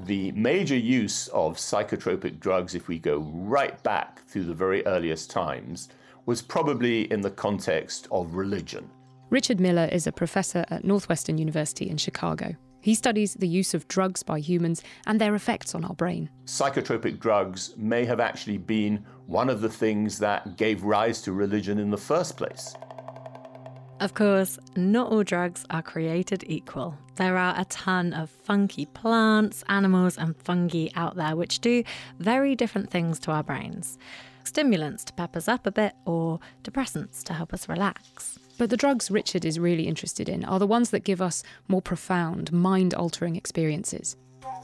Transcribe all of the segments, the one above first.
The major use of psychotropic drugs, if we go right back through the very earliest times, was probably in the context of religion. Richard Miller is a professor at Northwestern University in Chicago. He studies the use of drugs by humans and their effects on our brain. Psychotropic drugs may have actually been one of the things that gave rise to religion in the first place. Of course, not all drugs are created equal. There are a ton of funky plants, animals and fungi out there which do very different things to our brains. Stimulants to pep us up a bit, or depressants to help us relax. But the drugs Richard is really interested in are the ones that give us more profound, mind-altering experiences.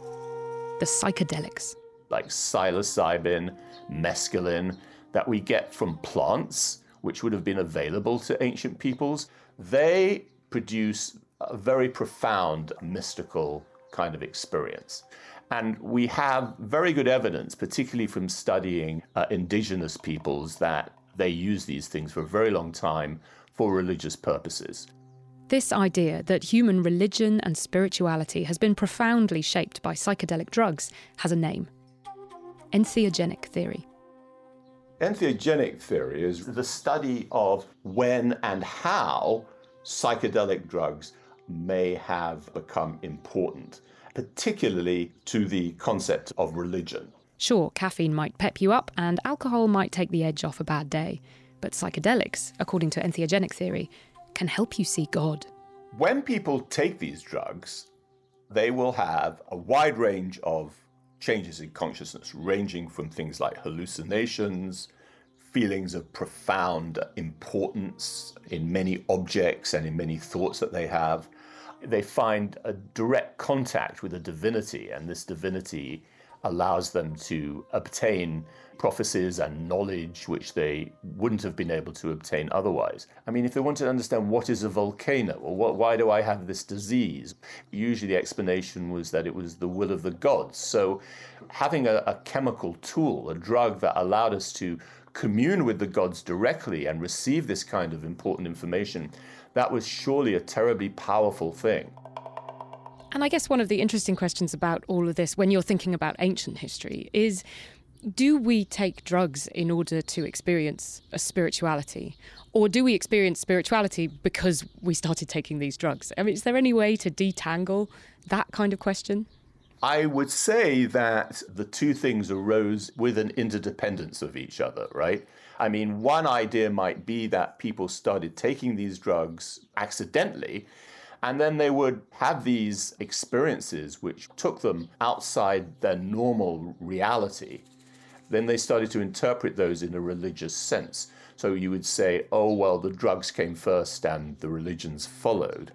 The psychedelics. Like psilocybin, mescaline, that we get from plants, which would have been available to ancient peoples. They produce a very profound, mystical kind of experience. And we have very good evidence, particularly from studying indigenous peoples, that they use these things for a very long time for religious purposes. This idea that human religion and spirituality has been profoundly shaped by psychedelic drugs has a name: entheogenic theory. Entheogenic theory is the study of when and how psychedelic drugs may have become important, particularly to the concept of religion. Sure, caffeine might pep you up and alcohol might take the edge off a bad day, but psychedelics, according to entheogenic theory, can help you see God. When people take these drugs, they will have a wide range of changes in consciousness, ranging from things like hallucinations, feelings of profound importance in many objects and in many thoughts that they have. They find a direct contact with a divinity, and this divinity allows them to obtain prophecies and knowledge which they wouldn't have been able to obtain otherwise. I mean, if they wanted to understand what is a volcano, or why do I have this disease, usually the explanation was that it was the will of the gods. So having a chemical tool, a drug that allowed us to commune with the gods directly and receive this kind of important information, that was surely a terribly powerful thing. And I guess one of the interesting questions about all of this, when you're thinking about ancient history, is do we take drugs in order to experience a spirituality? Or do we experience spirituality because we started taking these drugs? I mean, is there any way to detangle that kind of question? I would say that the two things arose with an interdependence of each other, right? I mean, one idea might be that people started taking these drugs accidentally, and then they would have these experiences which took them outside their normal reality. Then they started to interpret those in a religious sense. So you would say, oh, well, the drugs came first and the religions followed.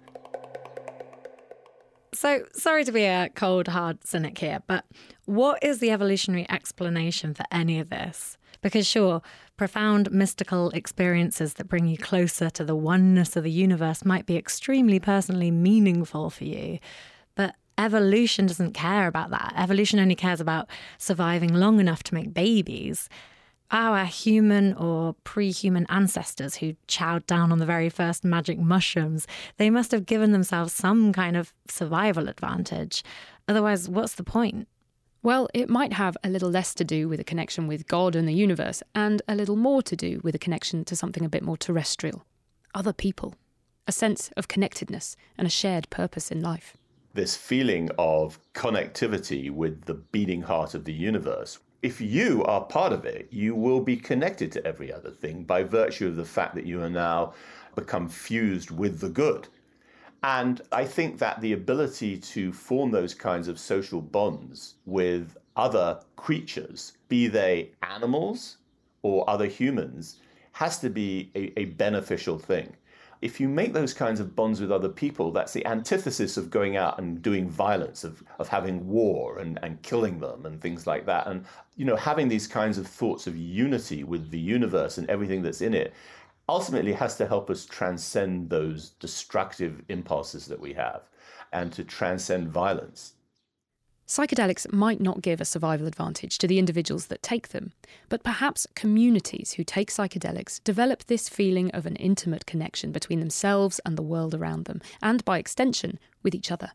So, sorry to be a cold, hard cynic here, but what is the evolutionary explanation for any of this? Because sure, profound mystical experiences that bring you closer to the oneness of the universe might be extremely personally meaningful for you, but evolution doesn't care about that. Evolution only cares about surviving long enough to make babies. Our human or pre-human ancestors who chowed down on the very first magic mushrooms, they must have given themselves some kind of survival advantage. Otherwise, what's the point? Well, it might have a little less to do with a connection with God and the universe, and a little more to do with a connection to something a bit more terrestrial. Other people. A sense of connectedness and a shared purpose in life. This feeling of connectivity with the beating heart of the universe. If you are part of it, you will be connected to every other thing by virtue of the fact that you are now become fused with the good. And I think that the ability to form those kinds of social bonds with other creatures, be they animals or other humans, has to be a beneficial thing. If you make those kinds of bonds with other people, that's the antithesis of going out and doing violence, of having war and killing them and things like that. And, having these kinds of thoughts of unity with the universe and everything that's in it ultimately has to help us transcend those destructive impulses that we have and to transcend violence. Psychedelics might not give a survival advantage to the individuals that take them, but perhaps communities who take psychedelics develop this feeling of an intimate connection between themselves and the world around them, and by extension, with each other.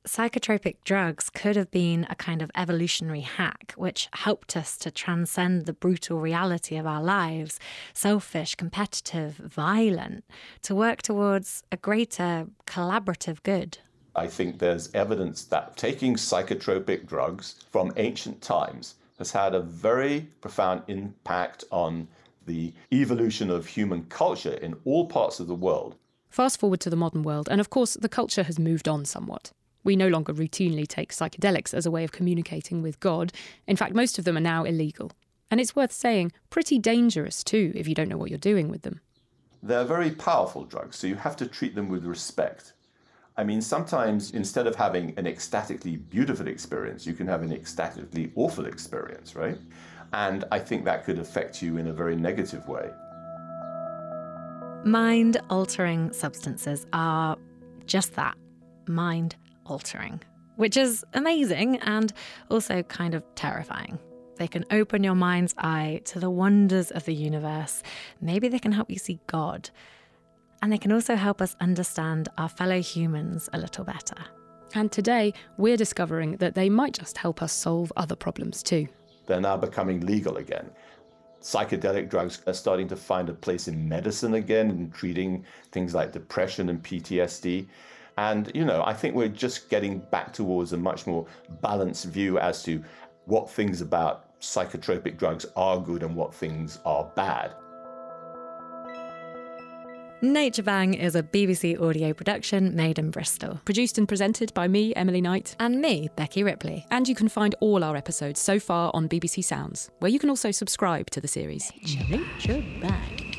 psychotropic drugs could have been a kind of evolutionary hack which helped us to transcend the brutal reality of our lives, selfish, competitive, violent, to work towards a greater collaborative good. I think there's evidence that taking psychotropic drugs from ancient times has had a very profound impact on the evolution of human culture in all parts of the world. Fast forward to the modern world, and of course, the culture has moved on somewhat. We no longer routinely take psychedelics as a way of communicating with God. In fact, most of them are now illegal. And it's worth saying, pretty dangerous too, if you don't know what you're doing with them. They're very powerful drugs, so you have to treat them with respect. I mean, sometimes instead of having an ecstatically beautiful experience, you can have an ecstatically awful experience, right? And I think that could affect you in a very negative way. Mind-altering substances are just that, mind-altering, which is amazing and also kind of terrifying. They can open your mind's eye to the wonders of the universe. Maybe they can help you see God. And they can also help us understand our fellow humans a little better. And today, we're discovering that they might just help us solve other problems too. They're now becoming legal again. Psychedelic drugs are starting to find a place in medicine again, in treating things like depression and PTSD. And, I think we're just getting back towards a much more balanced view as to what things about psychotropic drugs are good and what things are bad. Nature Bang is a BBC audio production made in Bristol. Produced and presented by me, Emily Knight. And me, Becky Ripley. And you can find all our episodes so far on BBC Sounds, where you can also subscribe to the series. Nature Bang.